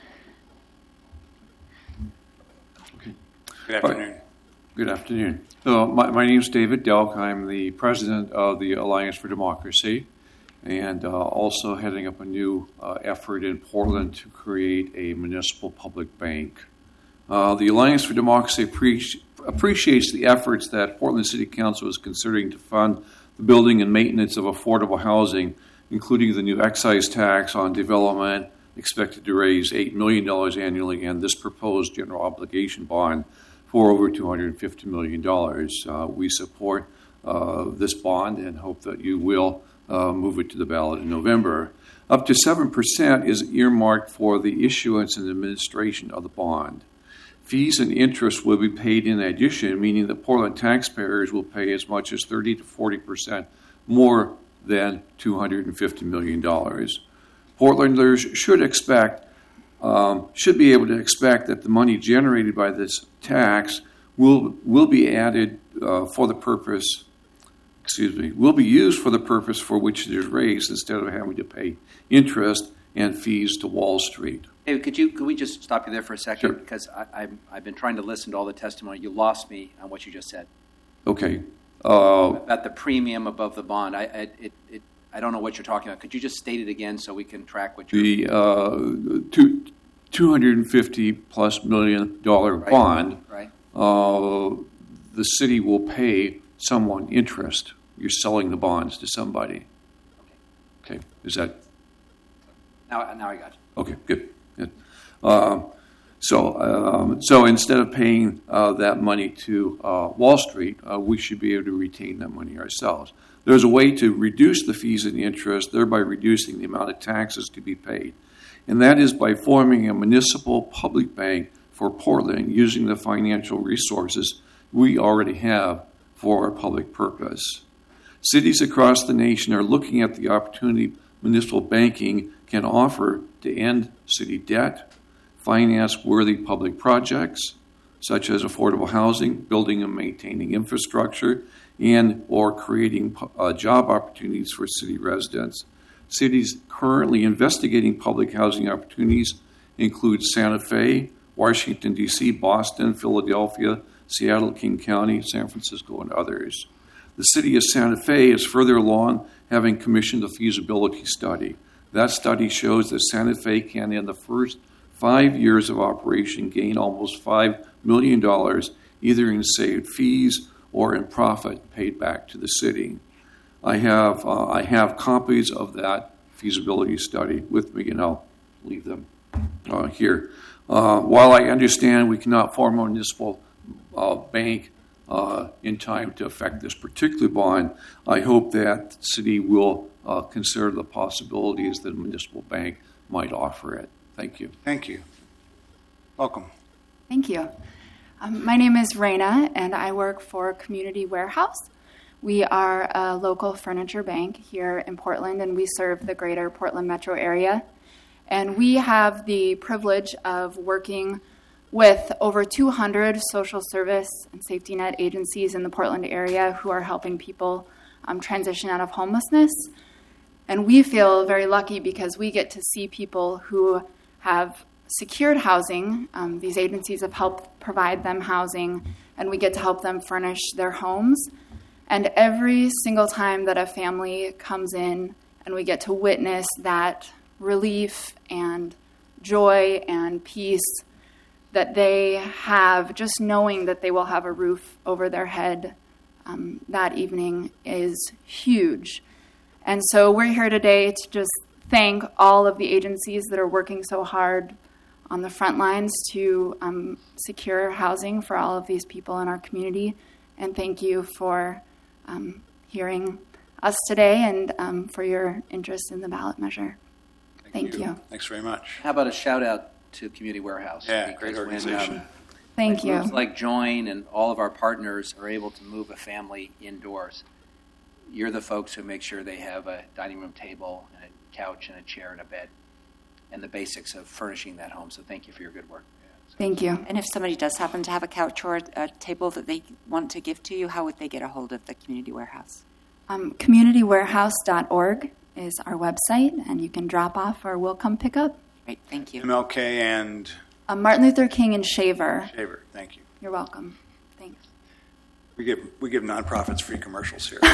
Good afternoon. Hi. Good afternoon. So my, my name is David Delk. I'm the president of the Alliance for Democracy, and uh, also heading up a new uh, effort in Portland to create a municipal public bank. Uh, the Alliance for Democracy appreci- appreciates the efforts that Portland City Council is considering to fund the building and maintenance of affordable housing, including the new excise tax on development, expected to raise eight million dollars annually, and this proposed general obligation bond for over two hundred fifty million dollars. Uh, we support uh, this bond and hope that you will uh, move it to the ballot in November. Up to seven percent is earmarked for the issuance and administration of the bond. Fees and interest will be paid in addition, meaning that Portland taxpayers will pay as much as thirty to forty percent more than two hundred fifty million dollars. Portlanders should expect Um, should be able to expect that the money generated by this tax will will be added uh, for the purpose, excuse me, will be used for the purpose for which it is raised instead of having to pay interest and fees to Wall Street. Hey, could you could we just stop you there for a second? Sure. Because I, I've, I've been trying to listen to all the testimony. You lost me on what you just said. Okay. Uh, About the premium above the bond. I, I, it, it, I don't know what you're talking about. Could you just state it again so we can track what you're... The uh, two, two hundred fifty plus million dollar Right. bond, Right. Uh, the city will pay someone interest. You're selling the bonds to somebody. Okay. Is that... Now, now I got you. Okay, good, good. Um, so, um, so instead of paying uh, that money to uh, Wall Street, uh, we should be able to retain that money ourselves. There's a way to reduce the fees and the interest, thereby reducing the amount of taxes to be paid, and that is by forming a municipal public bank for Portland using the financial resources we already have for our public purpose. Cities across the nation are looking at the opportunity municipal banking can offer to end city debt, finance worthy public projects, such as affordable housing, building and maintaining infrastructure, and or creating uh, job opportunities for city residents. Cities currently investigating public housing opportunities include Santa Fe, Washington, D C, Boston, Philadelphia, Seattle, King County, San Francisco, and others. The city of Santa Fe is further along, having commissioned a feasibility study. That study shows that Santa Fe can, in the first five years of operation, gain almost five million dollars, either in saved fees or in profit paid back to the city. I have uh, I have copies of that feasibility study with me, and I'll leave them uh, here. Uh, while I understand we cannot form a municipal uh, bank uh, in time to affect this particular bond, I hope that the city will uh, consider the possibilities that a municipal bank might offer it. Thank you. Thank you. Welcome. Thank you. Um, my name is Raina, and I work for Community Warehouse. We are a local furniture bank here in Portland, and we serve the greater Portland metro area. And we have the privilege of working with over two hundred social service and safety net agencies in the Portland area who are helping people um, transition out of homelessness. And we feel very lucky because we get to see people who have secured housing. Um, these agencies have helped provide them housing, and we get to help them furnish their homes. And every single time that a family comes in and we get to witness that relief and joy and peace that they have, just knowing that they will have a roof over their head um, that evening is huge. And so we're here today to just thank all of the agencies that are working so hard on the front lines to um, secure housing for all of these people in our community. And thank you for um, hearing us today and um, for your interest in the ballot measure. Thank, thank you. you. Thanks very much. How about a shout out to Community Warehouse? Yeah, great organization. When, um, thank you. Groups like Join and all of our partners are able to move a family indoors. You're the folks who make sure they have a dining room table and a couch and a chair and a bed and the basics of furnishing that home. So thank you for your good work. Thank you. And if somebody does happen to have a couch or a table that they want to give to you, how would they get a hold of the Community Warehouse? Um, community warehouse dot org is our website, and you can drop off or we'll come pick up. Great, thank you. M L K and? Uh, Martin Luther King and Shaver. Shaver, thank you. You're welcome. Thanks. We give we give nonprofits free commercials here.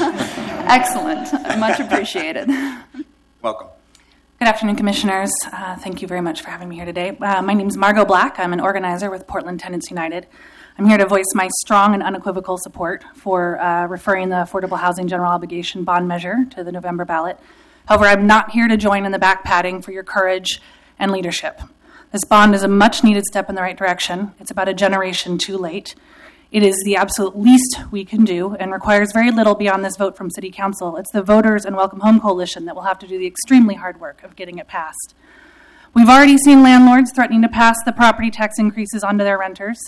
Excellent. Much appreciated. Welcome. Good afternoon, Commissioners. Uh, thank you very much for having me here today. Uh, my name is Margot Black. I'm an organizer with Portland Tenants United. I'm here to voice my strong and unequivocal support for uh, referring the Affordable Housing General Obligation Bond Measure to the November ballot. However, I'm not here to join in the back patting for your courage and leadership. This bond is a much-needed step in the right direction. It's about a generation too late. It is the absolute least we can do and requires very little beyond this vote from City Council. It's the Voters and Welcome Home Coalition that will have to do the extremely hard work of getting it passed. We've already seen landlords threatening to pass the property tax increases onto their renters.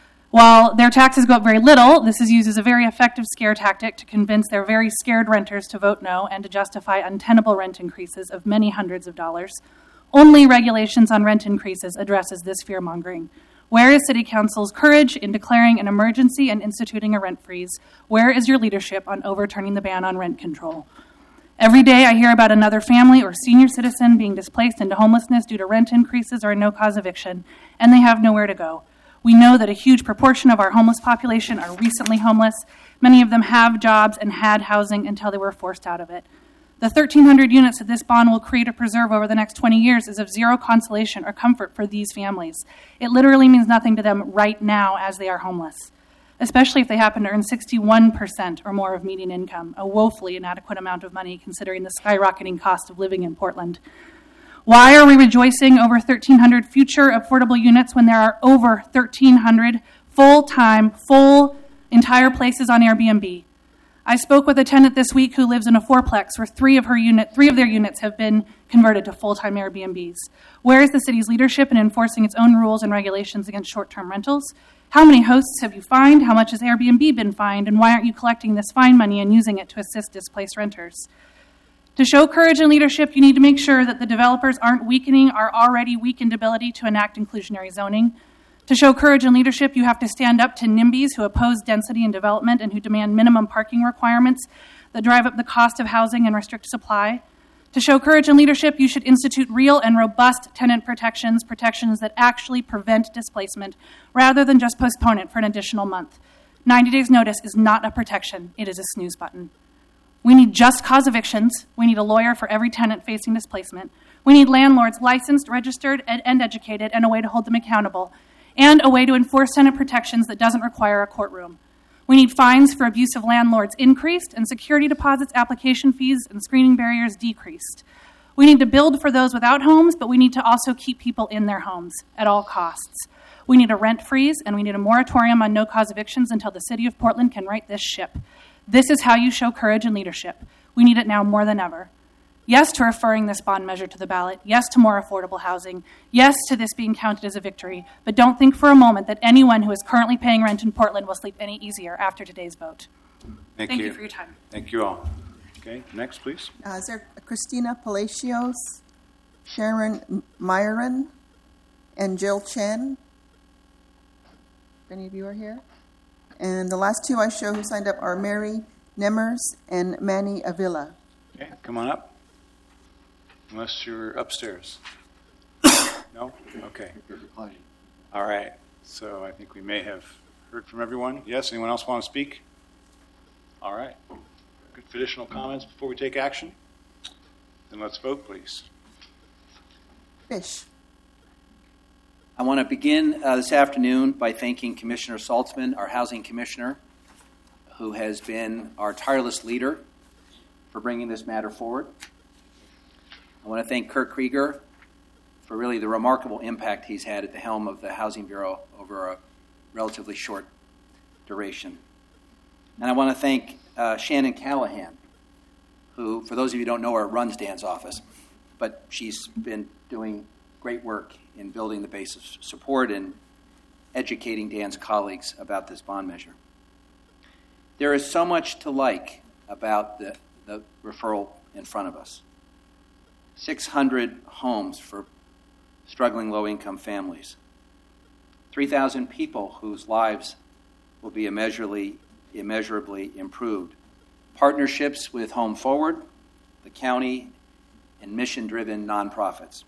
While their taxes go up very little, this is used as a very effective scare tactic to convince their very scared renters to vote no and to justify untenable rent increases of many hundreds of dollars. Only regulations on rent increases addresses this fear-mongering. Where is City Council's courage in declaring an emergency and instituting a rent freeze? Where is your leadership on overturning the ban on rent control? Every day I hear about another family or senior citizen being displaced into homelessness due to rent increases or a no-cause eviction, and they have nowhere to go. We know that a huge proportion of our homeless population are recently homeless. Many of them have jobs and had housing until they were forced out of it. The thirteen hundred units that this bond will create or preserve over the next twenty years is of zero consolation or comfort for these families. It literally means nothing to them right now as they are homeless, especially if they happen to earn sixty-one percent or more of median income, a woefully inadequate amount of money considering the skyrocketing cost of living in Portland. Why are we rejoicing over thirteen hundred future affordable units when there are over thirteen hundred full-time, full, entire places on Airbnb? I spoke with a tenant this week who lives in a fourplex where three of her unit, three of their units have been converted to full-time Airbnbs. Where is the city's leadership in enforcing its own rules and regulations against short-term rentals? How many hosts have you fined? How much has Airbnb been fined? And why aren't you collecting this fine money and using it to assist displaced renters? To show courage and leadership, you need to make sure that the developers aren't weakening our already weakened ability to enact inclusionary zoning. To show courage and leadership, you have to stand up to NIMBYs who oppose density and development and who demand minimum parking requirements that drive up the cost of housing and restrict supply. To show courage and leadership, you should institute real and robust tenant protections, protections that actually prevent displacement, rather than just postpone it for an additional month. ninety days notice is not a protection, it is a snooze button. We need just cause evictions. We need a lawyer for every tenant facing displacement. We need landlords licensed, registered, and, and educated, and a way to hold them accountable, and a way to enforce tenant protections that doesn't require a courtroom. We need fines for abusive landlords increased and security deposits, application fees, and screening barriers decreased. We need to build for those without homes, but we need to also keep people in their homes at all costs. We need a rent freeze, and we need a moratorium on no-cause evictions until the city of Portland can right this ship. This is how you show courage and leadership. We need it now more than ever. Yes to referring this bond measure to the ballot. Yes to more affordable housing. Yes to this being counted as a victory. But don't think for a moment that anyone who is currently paying rent in Portland will sleep any easier after today's vote. Thank, Thank you. you for your time. Thank you all. Okay, next, please. Uh, is there Christina Palacios, Sharon Myron, and Jill Chen? If any of you are here. And the last two I show who signed up are Mary Nemers and Manny Avila. Okay, come on up. Unless you're upstairs. No? Okay. All right. So I think we may have heard from everyone. Yes, anyone else want to speak? All right. Good additional comments before we take action? Then let's vote, please. Fish. I want to begin uh, this afternoon by thanking Commissioner Saltzman, our housing commissioner, who has been our tireless leader for bringing this matter forward. I want to thank Kurt Krieger for really the remarkable impact he's had at the helm of the Housing Bureau over a relatively short duration. And I want to thank uh, Shannon Callahan, who, for those of you who don't know her, runs Dan's office. But she's been doing great work in building the base of support and educating Dan's colleagues about this bond measure. There is so much to like about the, the referral in front of us. six hundred homes for struggling low-income families. three thousand people whose lives will be immeasurably, immeasurably improved. Partnerships with Home Forward, the county, and mission-driven nonprofits.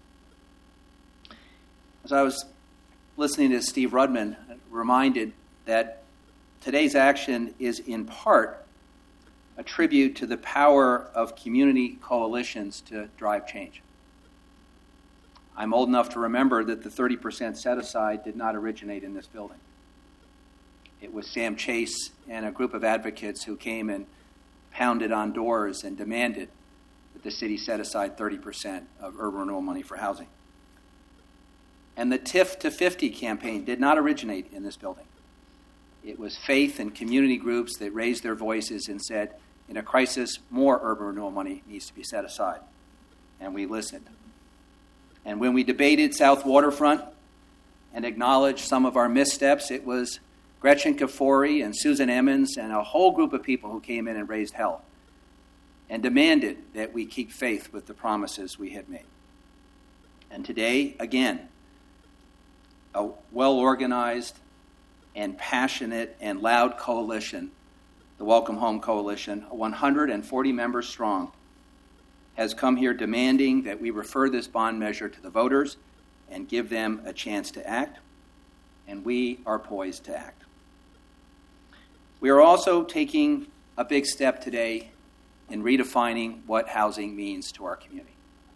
As I was listening to Steve Rudman, reminded that today's action is in part a tribute to the power of community coalitions to drive change. I'm old enough to remember that the thirty percent set-aside did not originate in this building. It was Sam Chase and a group of advocates who came and pounded on doors and demanded that the city set aside thirty percent of urban renewal money for housing. And the T I F to fifty campaign did not originate in this building. It was faith and community groups that raised their voices and said, in a crisis, more urban renewal money needs to be set aside. And we listened. And when we debated South Waterfront and acknowledged some of our missteps, it was Gretchen Kafori and Susan Emmons and a whole group of people who came in and raised hell and demanded that we keep faith with the promises we had made. And today, again, a well-organized and passionate and loud coalition, the Welcome Home Coalition, one hundred forty members strong, has come here demanding that we refer this bond measure to the voters and give them a chance to act, and we are poised to act. We are also taking a big step today in redefining what housing means to our community.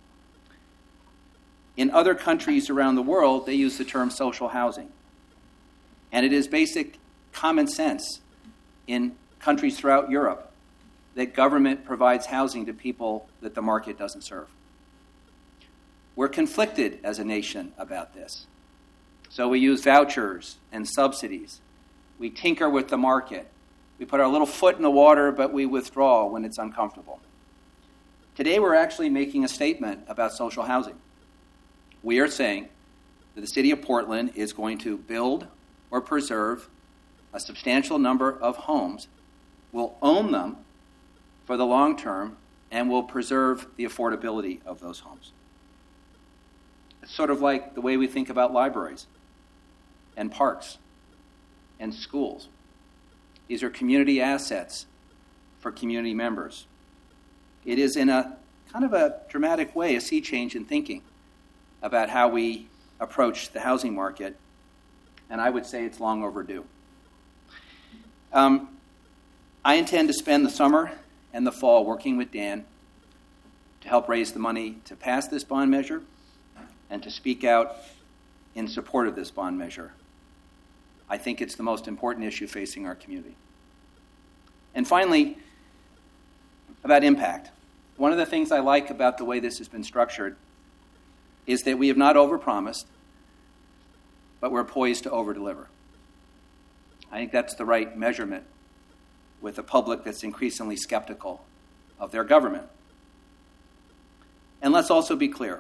In other countries around the world, they use the term social housing. And it is basic common sense in countries throughout Europe that government provides housing to people that the market doesn't serve. We're conflicted as a nation about this. So we use vouchers and subsidies. We tinker with the market. We put our little foot in the water, but we withdraw when it's uncomfortable. Today, we're actually making a statement about social housing. We are saying that the city of Portland is going to build or preserve a substantial number of homes, will own them for the long term, and will preserve the affordability of those homes. It's sort of like the way we think about libraries and parks and schools. These are community assets for community members. It is in a kind of a dramatic way, a sea change in thinking about how we approach the housing market, and I would say it's long overdue. Um, I intend to spend the summer and the fall working with Dan to help raise the money to pass this bond measure and to speak out in support of this bond measure. I think it's the most important issue facing our community. And finally, about impact. One of the things I like about the way this has been structured is that we have not overpromised, but we're poised to overdeliver. I think that's the right measurement with a public that's increasingly skeptical of their government. And let's also be clear.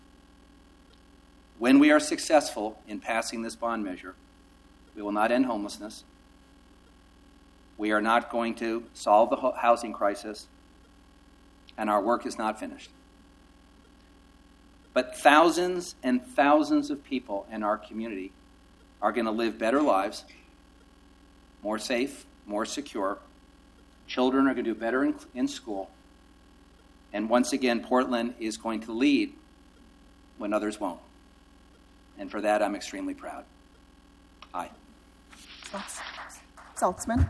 When we are successful in passing this bond measure, we will not end homelessness. We are not going to solve the housing crisis, and our work is not finished. But thousands and thousands of people in our community are going to live better lives, more safe, more secure. Children are going to do better in, in school. And once again, Portland is going to lead when others won't. And for that, I'm extremely proud. Aye. Saltzman.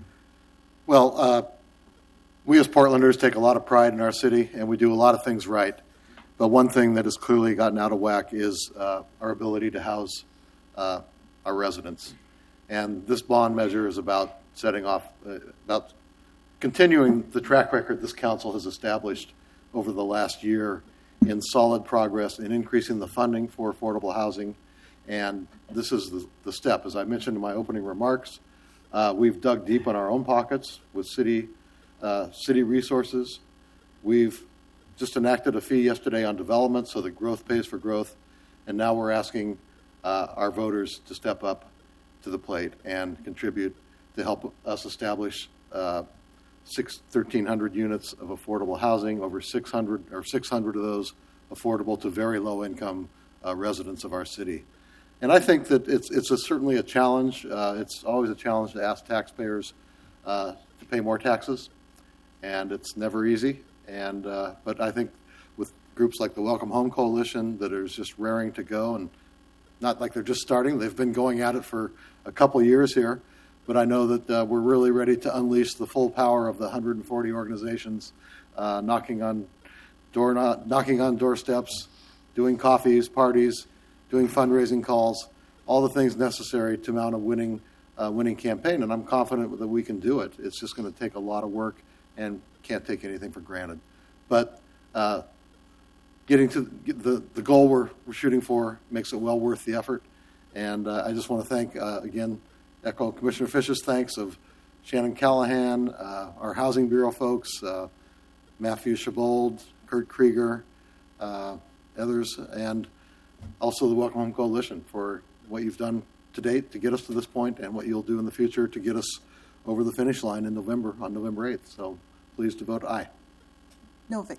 Well, uh, we as Portlanders take a lot of pride in our city, and we do a lot of things right. But one thing that has clearly gotten out of whack is uh, our ability to house uh, our residents. And this bond measure is about setting off, uh, about continuing the track record this council has established over the last year in solid progress in increasing the funding for affordable housing. And this is the, the step. As I mentioned in my opening remarks, uh, we've dug deep in our own pockets with city, uh, city resources. We've just enacted a fee yesterday on development so that growth pays for growth. And now we're asking uh, our voters to step up to the plate and contribute to help us establish uh, six, thirteen hundred units of affordable housing, over six hundred or six hundred of those affordable to very low income uh, residents of our city. And I think that it's it's a, certainly a challenge. Uh, it's always a challenge to ask taxpayers uh, to pay more taxes, and it's never easy. And uh, but I think with groups like the Welcome Home Coalition that are just raring to go, and not like they're just starting, they've been going at it for a couple years here. But I know that uh, we're really ready to unleash the full power of the one hundred forty organizations uh, knocking on door knocking on doorsteps, doing coffees, parties, doing fundraising calls, all the things necessary to mount a winning uh, winning campaign. And I'm confident that we can do it. It's just going to take a lot of work and can't take anything for granted. But uh, getting to the, the goal we're, we're shooting for makes it well worth the effort. And uh, I just want to thank, uh, again, echo Commissioner Fish's thanks of Shannon Callahan, uh, our Housing Bureau folks, uh, Matthew Shabold, Kurt Krieger, uh, others, and also the Welcome Home Coalition for what you've done to date to get us to this point and what you'll do in the future to get us over the finish line in November, on November eighth. So please to vote aye. Novick.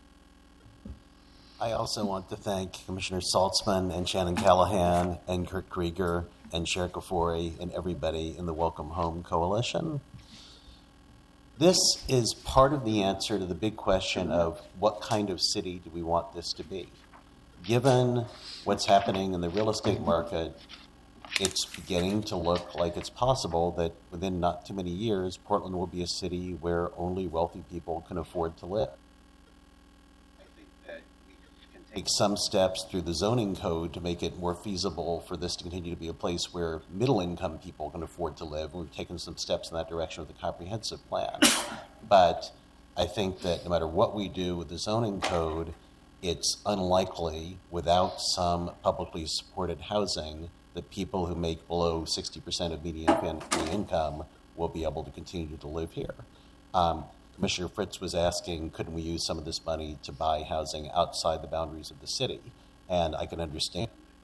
I also want to thank Commissioner Saltzman and Shannon Callahan and Kurt Krieger and Sherry Kafori and everybody in the Welcome Home Coalition. This is part of the answer to the big question of what kind of city do we want this to be. Given what's happening in the real estate market, it's beginning to look like it's possible that within not too many years, Portland will be a city where only wealthy people can afford to live. I think that we can take some steps through the zoning code to make it more feasible for this to continue to be a place where middle-income people can afford to live. We've taken some steps in that direction with the comprehensive plan. But I think that no matter what we do with the zoning code, it's unlikely, without some publicly supported housing, that people who make below sixty percent of median family income will be able to continue to live here. Um, Commissioner Fritz was asking, couldn't we use some of this money to buy housing outside the boundaries of the city? And I can understand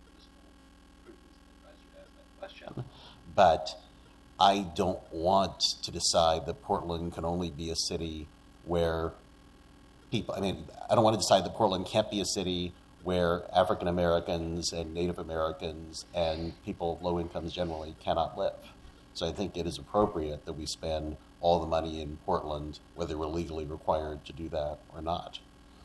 that question, but I don't want to decide that Portland can only be a city where people, I mean, I don't want to decide that Portland can't be a city where African Americans and Native Americans and people of low incomes generally cannot live. So I think it is appropriate that we spend all the money in Portland, whether we're legally required to do that or not.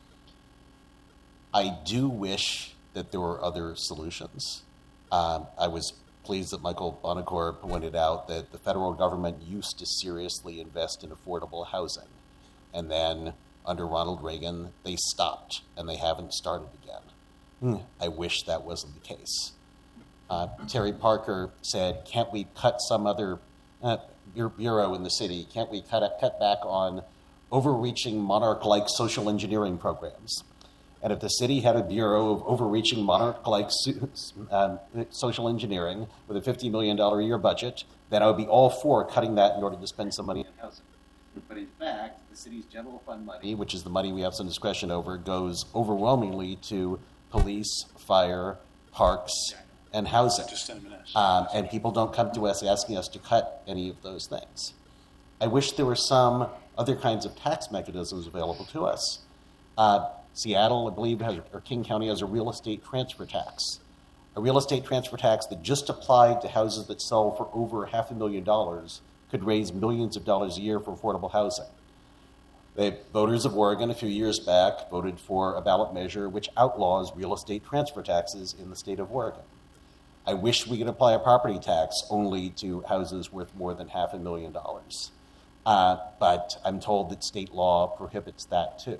I do wish that there were other solutions. Um, I was pleased that Michael Bonacore pointed out that the federal government used to seriously invest in affordable housing. And then under Ronald Reagan, they stopped, and they haven't started again. Hmm. I wish that wasn't the case. Uh, Terry Parker said, can't we cut some other uh, bureau in the city? Can't we cut, cut back on overreaching monarch-like social engineering programs? And if the city had a bureau of overreaching monarch-like um, social engineering with a fifty million dollars a year budget, then I would be all for cutting that in order to spend some money on housing. But in fact, the city's general fund money, which is the money we have some discretion over, goes overwhelmingly to police, fire, parks, and housing. Just ten minutes. Um, and people don't come to us asking us to cut any of those things. I wish there were some other kinds of tax mechanisms available to us. Uh, Seattle, I believe, has, or King County has a real estate transfer tax. A real estate transfer tax that just applied to houses that sell for over half a million dollars could raise millions of dollars a year for affordable housing. The voters of Oregon a few years back voted for a ballot measure which outlaws real estate transfer taxes in the state of Oregon. I wish we could apply a property tax only to houses worth more than half a million dollars. Uh, but I'm told that state law prohibits that too.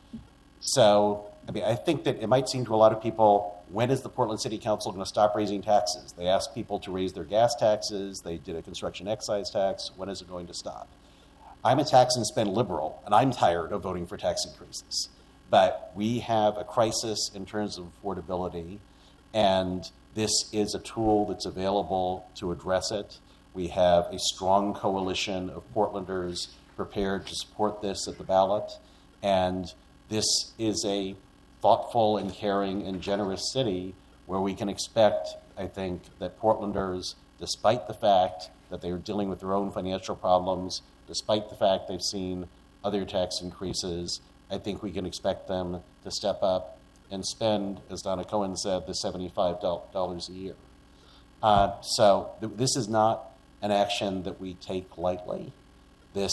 So, I mean, I think that it might seem to a lot of people, when is the Portland City Council going to stop raising taxes? They asked people to raise their gas taxes. They did a construction excise tax. When is it going to stop? I'm a tax and spend liberal, and I'm tired of voting for tax increases. But we have a crisis in terms of affordability, and this is a tool that's available to address it. We have a strong coalition of Portlanders prepared to support this at the ballot, and this is a thoughtful and caring and generous city where we can expect, I think, that Portlanders, despite the fact that they are dealing with their own financial problems, despite the fact they've seen other tax increases, I think we can expect them to step up and spend, as Donna Cohen said, the seventy-five dollars a year. Uh, so th- this is not an action that we take lightly. This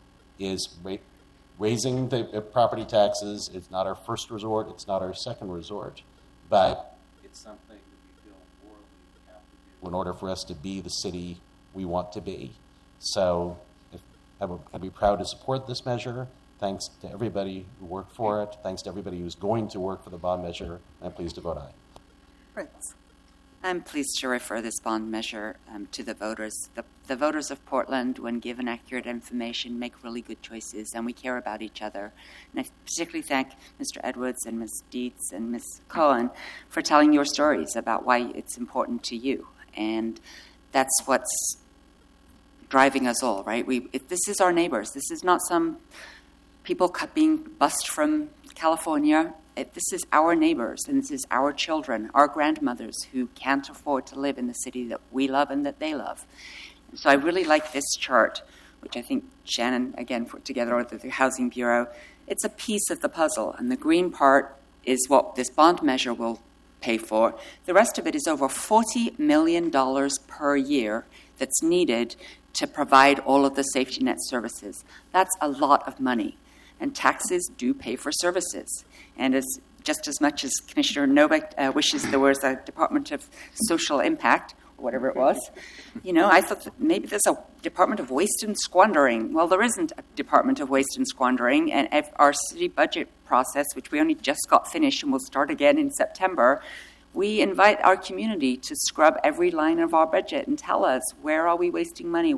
is ra- raising the uh, property taxes. It's not our first resort. It's not our second resort. But it's something that we feel morally we have to do in order for us to be the city we want to be. So if, I would, I'd be proud to support this measure. Thanks to everybody who worked for it. Thanks to everybody who's going to work for the bond measure. I'm pleased to vote aye. Fritz. I'm pleased to refer this bond measure um, to the voters. The, the voters of Portland, when given accurate information, make really good choices, and we care about each other. And I particularly thank Mister Edwards and Miz Dietz and Miz Cohen for telling your stories about why it's important to you. And that's what's driving us all, right? We, if this is our neighbors. This is not some people being bused from California. It, this is our neighbors, and this is our children, our grandmothers who can't afford to live in the city that we love and that they love. And so I really like this chart, which I think Shannon, again, put together with the Housing Bureau. It's a piece of the puzzle, and the green part is what this bond measure will pay for. The rest of it is over forty million dollars per year that's needed to provide all of the safety net services. That's a lot of money, and taxes do pay for services. And as just as much as Commissioner Novak uh, wishes there was a Department of Social Impact, or whatever it was, you know, I thought that maybe there's a Department of Waste and Squandering. Well, there isn't a Department of Waste and Squandering, and if our city budget process, which we only just got finished and will start again in September, we invite our community to scrub every line of our budget and tell us, where are we wasting money?